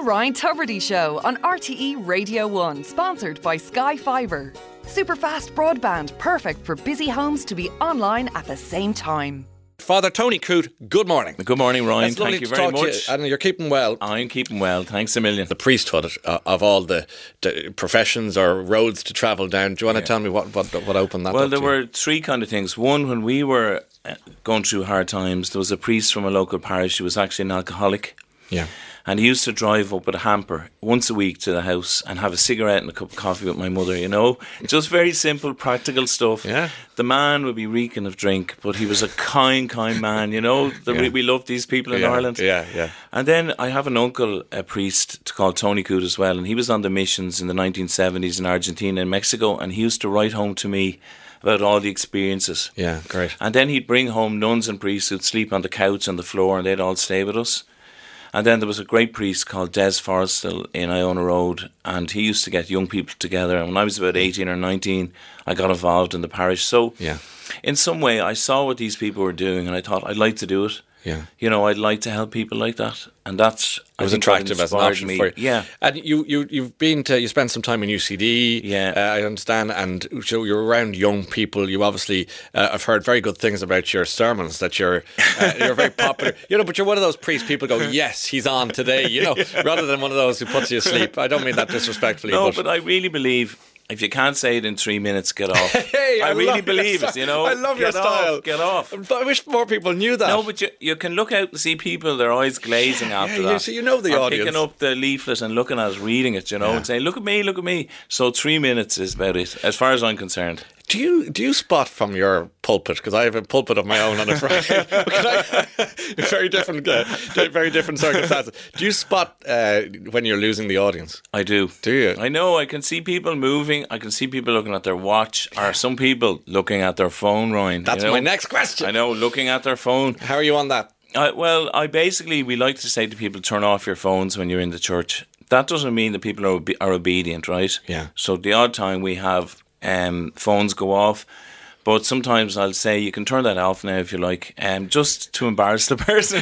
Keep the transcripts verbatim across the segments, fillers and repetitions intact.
Ryan Tubridy Show on R T E Radio one, sponsored by Sky Fibre. Superfast broadband, perfect for busy homes to be online at the same time. Father Tony Coote, good morning. Good morning, Ryan. It's lovely Thank you to very talk to much. you, and you're keeping well. I'm keeping well. Thanks a million. The priesthood uh, of all the, the professions or roads to travel down. Do you want to yeah. tell me what, what, what opened that well, up there to were you? three kind of things. One, when we were going through hard times, there was a priest from a local parish who was actually an alcoholic. Yeah. And he used to drive up with a hamper once a week to the house and have a cigarette and a cup of coffee with my mother, you know. Just very simple, practical stuff. Yeah. The man would be reeking of drink, but he was a kind, kind man, you know. The, yeah. We love these people in yeah, Ireland. Yeah, yeah. And then I have an uncle, a priest called Tony Coote as well, and he was on the missions in the nineteen seventies in Argentina and Mexico, and he used to write home to me about all the experiences. Yeah, great. And then he'd bring home nuns and priests who'd sleep on the couch on the floor, and they'd all stay with us. And then there was a great priest called Des Forrestal in Iona Road, and he used to get young people together. And when I was about eighteen or nineteen, I got involved in the parish. So yeah. in some way, I saw what these people were doing, and I thought, I'd like to do it. Yeah. You know, I'd like to help people like that. And that's... It was attractive as an option me. for you. Yeah. And you, you, you've been to... You spent some time in U C D, yeah. uh, I understand, and so you're around young people. You obviously... Uh, I've heard very good things about your sermons, that you're uh, you're very popular. You know, but you're one of those priests people go, yes, he's on today, you know, rather than one of those who puts you asleep. I don't mean that disrespectfully. No, but, but I really believe... If you can't say it in three minutes, get off. Hey, I, I really love believe it, you know. I love get your style. Off, get off. I wish more people knew that. No, but you, you can look out and see people, their eyes glazing after yeah, that. So you know the or audience. picking up the leaflet and looking at it, reading it, you know, yeah. and saying, look at me, look at me. So three minutes is about it, as far as I'm concerned. Do you do you spot from your pulpit, because I have a pulpit of my own on a Friday, I, very different, uh, very different circumstances. Do you spot uh, when you're losing the audience? I do. Do you? I know. I can see people moving. I can see people looking at their watch, or some people looking at their phone. Ryan, that's you know? my next question. I know, looking at their phone. How are you on that? I, well, I basically we like to say to people, turn off your phones when you're in the church. That doesn't mean that people are obe- are obedient, right? Yeah. So the odd time we have. Um, phones go off, but sometimes I'll say you can turn that off now if you like, um, just to embarrass the person.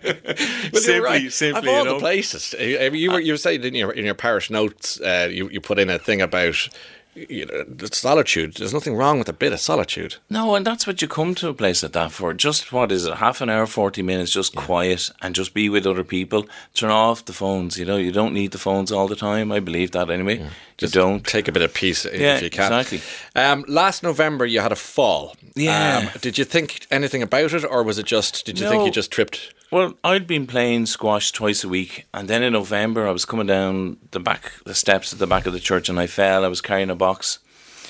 well, simply, right. simply, of all you know? the places, you were you were saying in your in your parish notes, uh, you you put in a thing about. You know, solitude. There's nothing wrong with a bit of solitude. No, and that's what you come to a place like that for. Just, what is it, half an hour, forty minutes, just yeah. quiet and just be with other people. Turn off the phones, you know. You don't need the phones all the time. I believe that anyway. Yeah. Just you don't. Take a bit of peace yeah, if you can. Exactly. Um, last November you had a fall. Yeah. Um, did you think anything about it, or was it just, did you no. think you just tripped? Well, I'd been playing squash twice a week, and then in November I was coming down the back, the steps at the back of the church, and I fell. I was carrying a box.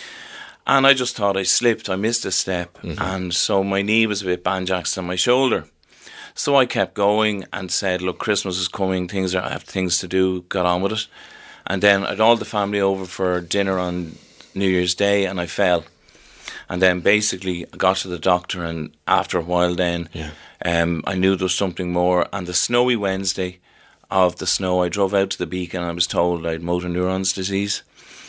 And I just thought I slipped, I missed a step, mm-hmm. and so my knee was a bit banjaxed on my shoulder. So I kept going and said, look, Christmas is coming, things are, I have things to do, got on with it. And then I had all the family over for dinner on New Year's Day, and I fell. And then basically I got to the doctor, and after a while then, yeah. um, I knew there was something more. And the snowy Wednesday of the snow, I drove out to the Beacon, and I was told I had motor neurons disease.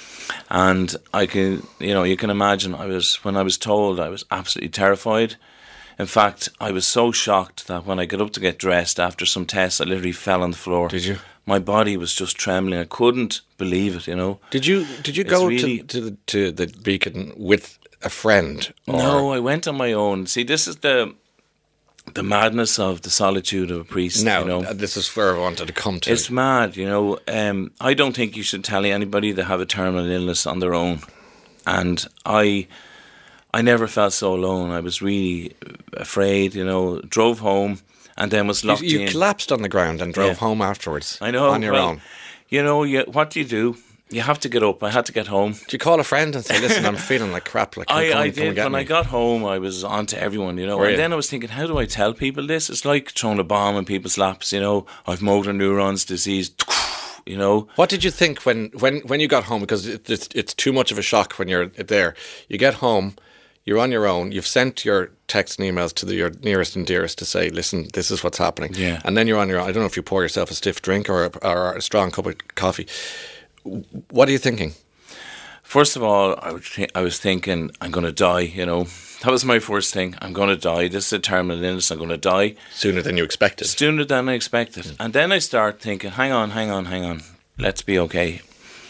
And I can, you know, you can imagine, I was, when I was told, I was absolutely terrified. In fact, I was so shocked that when I got up to get dressed after some tests, I literally fell on the floor. Did you? My body was just trembling. I couldn't believe it, you know. Did you Did you It's go really, to, to, the, to the Beacon with a friend? Or? No, I went on my own. See, this is the the madness of the solitude of a priest. Now, you know? this is where I wanted to come to. It's mad, you know. Um, I don't think you should tell anybody they have a terminal illness on their own. And I I never felt so alone. I was really afraid, you know, drove home and then was locked you, you in. You collapsed on the ground and drove yeah. home afterwards. I know. On your well, own. You know, you, what do you do? You have to get up. I had to get home. Did you call a friend and say, listen, I'm feeling like crap? Like, I, come, I come did. When me. I got home, I was on to everyone, you know. Were and you? then I was thinking, how do I tell people this? It's like throwing a bomb in people's laps, you know. I've motor neurons disease, you know. What did you think when, when, when you got home? Because it, it's, it's too much of a shock when you're there. You get home, you're on your own, you've sent your texts and emails to the, your nearest and dearest to say, listen, this is what's happening. Yeah. And then you're on your own. I don't know if you pour yourself a stiff drink or a, or a strong cup of coffee. What are you thinking? First of all, I, would th- I was thinking, I'm going to die, you know. That was my first thing. I'm going to die. This is a terminal illness. I'm going to die. Sooner than you expected. Sooner than I expected. Mm. And then I start thinking, hang on, hang on, hang on. Let's be okay.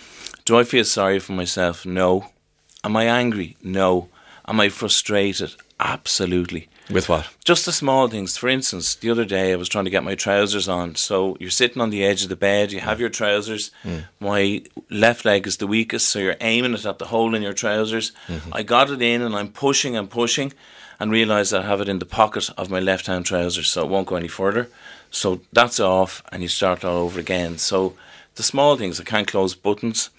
Do I feel sorry for myself? No. Am I angry? No. Am I frustrated? Absolutely. With what? Just the small things. For instance, the other day I was trying to get my trousers on. So you're sitting on the edge of the bed, you have your trousers. Mm. My left leg is the weakest, so you're aiming it at the hole in your trousers. Mm-hmm. I got it in and I'm pushing and pushing and realised I have it in the pocket of my left-hand trousers, so it won't go any further. So that's off and you start all over again. So the small things, I can't close buttons.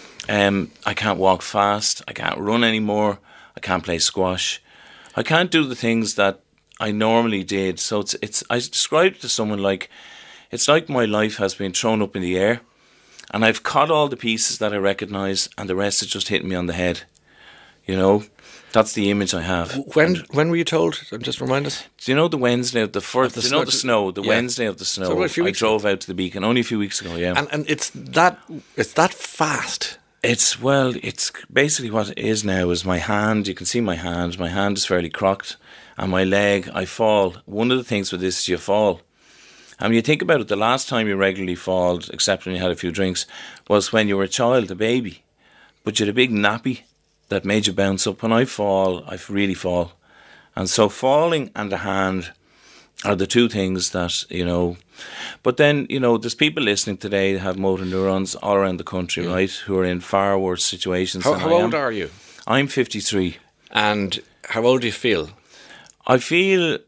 Um, I can't walk fast. I can't run anymore. I can't play squash. I can't do the things that I normally did. So it's it's. I described it to someone like, it's like my life has been thrown up in the air, and I've caught all the pieces that I recognise, and the rest is just hitting me on the head. You know, that's the image I have. When when were you told? Just remind us. Do you know the Wednesday of the first? Do you know the snow? The yeah. Wednesday of the snow. So a few weeks I drove ago. out to the Beacon only a few weeks ago. Yeah, and and it's that it's that fast. It's, well, it's basically what it is now is my hand, you can see my hand, my hand is fairly crocked, and my leg, I fall. One of the things with this is you fall. And when you think about it, the last time you regularly fall, except when you had a few drinks, was when you were a child, a baby. But you had a big nappy that made you bounce up. When I fall, I really fall. And so falling and the hand are the two things that, you know. But then, you know, there's people listening today that have motor neurons all around the country, yeah. right, who are in far worse situations how, than how I am. How old are you? I'm fifty-three. And how old do you feel? I feel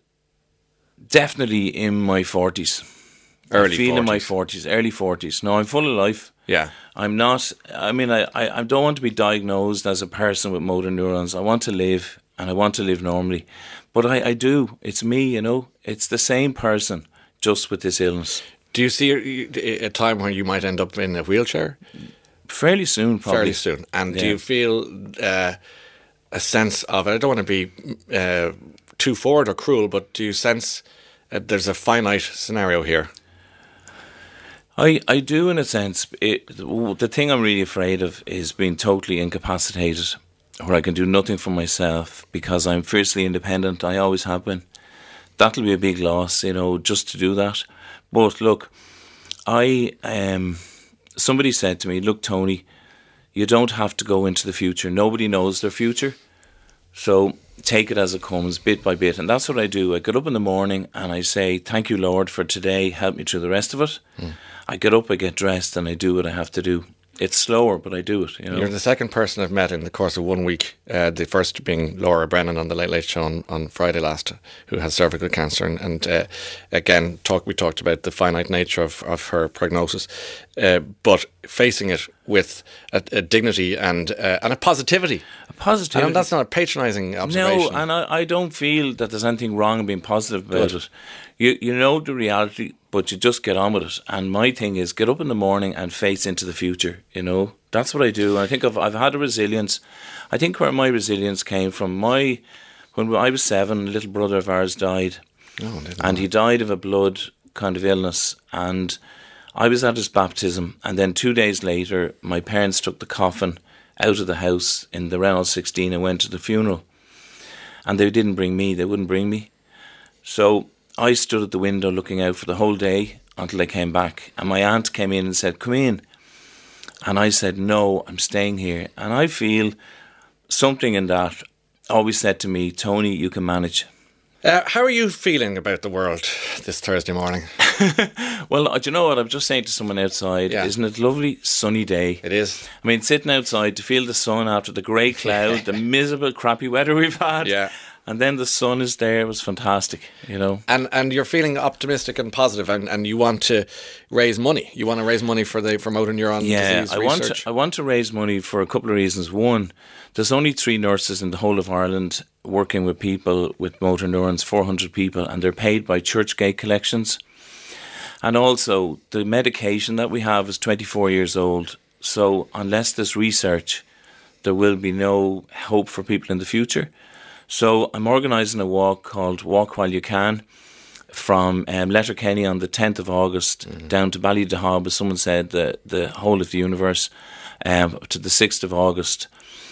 definitely in my forties. Early I feel forties. in my forties, early forties. No, I'm full of life. Yeah. I'm not, I mean, I, I, I don't want to be diagnosed as a person with motor neurons. I want to live, and I want to live normally. But I, I do. It's me, you know. It's the same person, just with this illness. Do you see a, a time where you might end up in a wheelchair? Fairly soon, probably. Fairly soon. And yeah. do you feel uh, a sense of, I don't want to be uh, too forward or cruel, but do you sense uh, there's a finite scenario here? I, I do, in a sense. It, the thing I'm really afraid of is being totally incapacitated, where I can do nothing for myself because I'm fiercely independent. I always have been. That'll be a big loss, you know, just to do that. But look, I um, somebody said to me, look, Tony, you don't have to go into the future. Nobody knows their future. So take it as it comes, bit by bit. And that's what I do. I get up in the morning and I say, thank you, Lord, for today. Help me through the rest of it. Mm. I get up, I get dressed, and I do what I have to do. It's slower, but I do it. You know? You're the second person I've met in the course of one week. Uh, the first being Laura Brennan on the Late Late Show on, on Friday last, who has cervical cancer. And, and uh, again, talk, we talked about the finite nature of, of her prognosis. Uh, but facing it with a, a dignity and uh, and a positivity. A positivity. And that's not a patronising observation. No, and I, I don't feel that there's anything wrong in being positive about Good. it. You you know the reality, but you just get on with it. And my thing is, get up in the morning and face into the future. You know, that's what I do. And I think I've I've had a resilience. I think where my resilience came from, my when I was seven, a little brother of ours died, oh, and he died of a blood kind of illness. And I was at his baptism, and then two days later, my parents took the coffin out of the house in the Renault sixteen and went to the funeral. And they didn't bring me. They wouldn't bring me. So I stood at the window looking out for the whole day until they came back. And my aunt came in and said, come in. And I said, no, I'm staying here. And I feel something in that always said to me, Tony, you can manage. Uh, how are you feeling about the world this Thursday morning? Well, do you know what? I'm just saying to someone outside, yeah. Isn't it a lovely sunny day? It is. I mean, sitting outside to feel the sun after the grey cloud, the miserable, crappy weather we've had. Yeah. And then the sun is there. It was fantastic, you know. And and you're feeling optimistic and positive, and, and you want to raise money. You want to raise money for the for motor neuron yeah, disease I research. want to, I want to raise money for a couple of reasons. One, there's only three nurses in the whole of Ireland working with people with motor neurons, four hundred people, and they're paid by Churchgate collections. And also, the medication that we have is twenty-four years old. So unless there's research, there will be no hope for people in the future. So I'm organising a walk called Walk While You Can from um, Letterkenny on the tenth of August mm-hmm. down to Ballydehob, as someone said, the, the whole of the universe. um, to the sixth of August.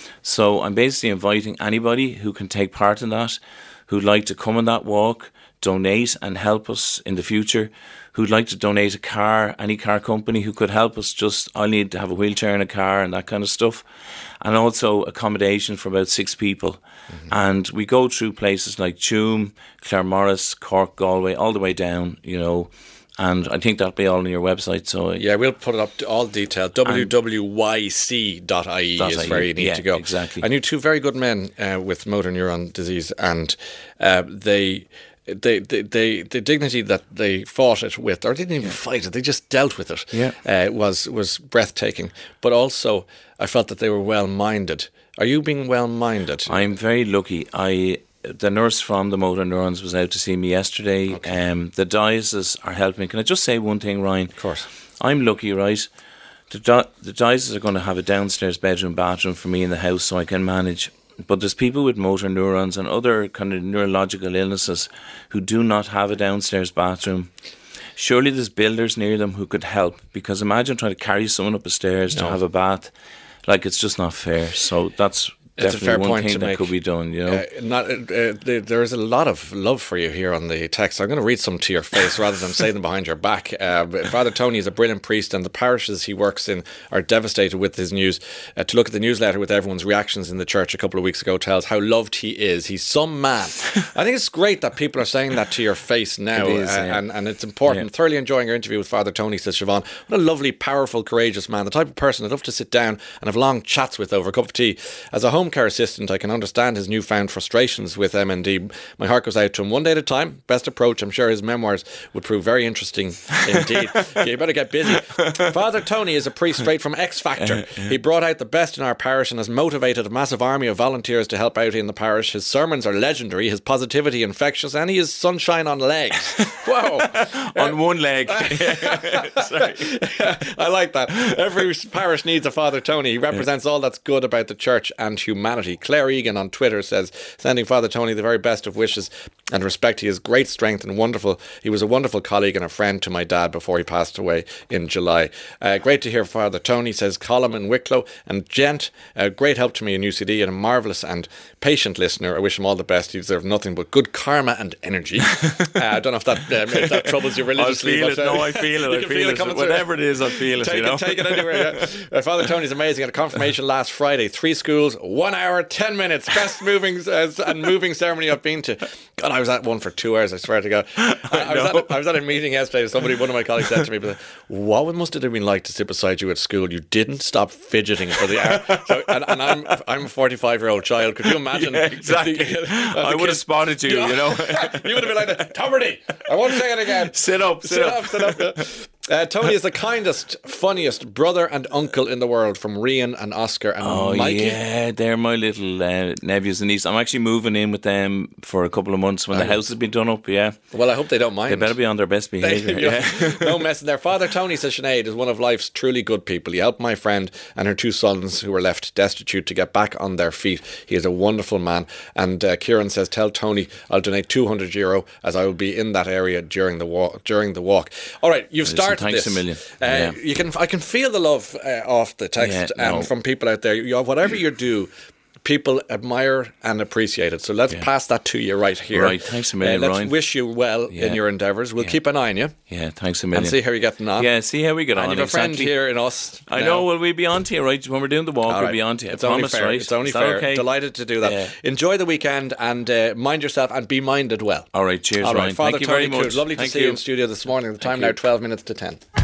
So I'm basically inviting anybody who can take part in that, who'd like to come on that walk, donate and help us in the future, who'd like to donate a car, any car company who could help us. Just, I need to have a wheelchair and a car and that kind of stuff. And also accommodation for about six people. Mm-hmm. And we go through places like Tuam, Claremorris, Cork, Galway, all the way down, you know. And I think that'll be all on your website. So yeah, we'll put it up to all detail. w w y c dot i e is where you need yeah, to go. Exactly. I knew two very good men uh, with motor neuron disease, and uh, they... They, they, they, the dignity that they fought it with, or didn't even yeah. fight it, they just dealt with it, yeah. uh, was was breathtaking. But also, I felt that they were well-minded. Are you being well-minded? I'm very lucky. I the nurse from the Motor Neurons was out to see me yesterday. Okay. Um, the diocese are helping. Can I just say one thing, Ryan? Of course. I'm lucky, right? The, di- the diocese are going to have a downstairs bedroom, bathroom for me in the house so I can manage. But there's people with motor neurons and other kind of neurological illnesses who do not have a downstairs bathroom. Surely there's builders near them who could help, because imagine trying to carry someone up the stairs no. to have a bath. Like, it's just not fair. So that's it's definitely a fair one point thing to that make. could be done, you know. Uh, not, uh, uh, there is a lot of love for you here on the text. I'm going to read some to your face rather than say them behind your back. Uh, Father Tony is a brilliant priest, and the parishes he works in are devastated with his news. Uh, to look at the newsletter with everyone's reactions in the church a couple of weeks ago tells how loved he is. He's some man. I think it's great that people are saying that to your face now, it is, uh, yeah. and, and it's important. Yeah. Thoroughly enjoying your interview with Father Tony, says Siobhan. What a lovely, powerful, courageous man. The type of person I'd love to sit down and have long chats with over a cup of tea. As a home care assistant, I can understand his newfound frustrations with M N D. My heart goes out to him one day at a time. Best approach. I'm sure his memoirs would prove very interesting indeed. Yeah, you better get busy. Father Tony is a priest straight from X Factor. He brought out the best in our parish and has motivated a massive army of volunteers to help out in the parish. His sermons are legendary, his positivity infectious, and he is sunshine on legs. Whoa. On one leg. Sorry. I like that. Every parish needs a Father Tony. He represents all that's good about the church and humanity. Claire Egan on Twitter says, sending Father Tony the very best of wishes and respect. He has great strength and wonderful. He was a wonderful colleague and a friend to my dad before he passed away in July. Uh, great to hear Father Tony, says Colin in Wicklow. And Gent, uh, great help to me in U C D and a marvellous and patient listener. I wish him all the best. He deserves nothing but good karma and energy. uh, I don't know if that, um, if that troubles you religiously. I feel but, it. Uh, No, I feel it. I feel, feel it. it Whatever it is, I feel it. Take you know? it, take it anywhere. Yeah. Uh, Father Tony's amazing. At a confirmation last Friday, three schools, one hour, ten minutes. Best moving uh, and moving ceremony I've been to. God, I was at one for two hours. I swear to God. I, I, was, at a, I was at a meeting yesterday. Somebody, one of my colleagues, said to me, "But what must it have been like to sit beside you at school? You didn't stop fidgeting for the hour." So, and, and I'm I'm a forty-five year old child. Could you imagine? Yeah, exactly. The, I would have spotted you. You know, you would have been like that. Tuberty, I won't say it again. Sit up. Sit, sit up. up. Sit up. Uh, Tony is the kindest, funniest brother and uncle in the world, from Rian and Oscar and oh, Mikey. Yeah, they're my little uh, nephews and nieces. I'm actually moving in with them for a couple of months when oh, the house has been done up, yeah. Well, I hope they don't mind. They better be on their best behaviour. Yeah. No messing there. Father Tony, says Sinead, is one of life's truly good people. He helped my friend and her two sons who were left destitute to get back on their feet. He is a wonderful man. And uh, Kieran says, tell Tony I'll donate two hundred euro as I will be in that area during the walk. During the walk. All right, you've Listen, started thanks this. a million. Uh, yeah. You can, I can feel the love uh, off the text yeah, no. and from people out there. You know, whatever you do, people admire and appreciate it. So let's yeah. pass that to you right here. Right, thanks a million, uh, let's Ryan. wish you well yeah. in your endeavours. We'll yeah. keep an eye on you. Yeah, thanks a million. And see how you're getting on. Yeah, see how we get and on. And you have a friend exactly. here in us. I now. know, well, we'll be on to you, right? When we're doing the walk, All we'll right. be on to you. I it's promise, only fair. right? It's only Is that fair. okay? Delighted to do that. Yeah. Enjoy the weekend and uh, mind yourself and be minded well. All right, cheers, All right, Ryan. Father Thank you Tony very much. Coode, lovely to Thank see you. you in studio this morning. The time Thank now, you. twelve minutes to ten.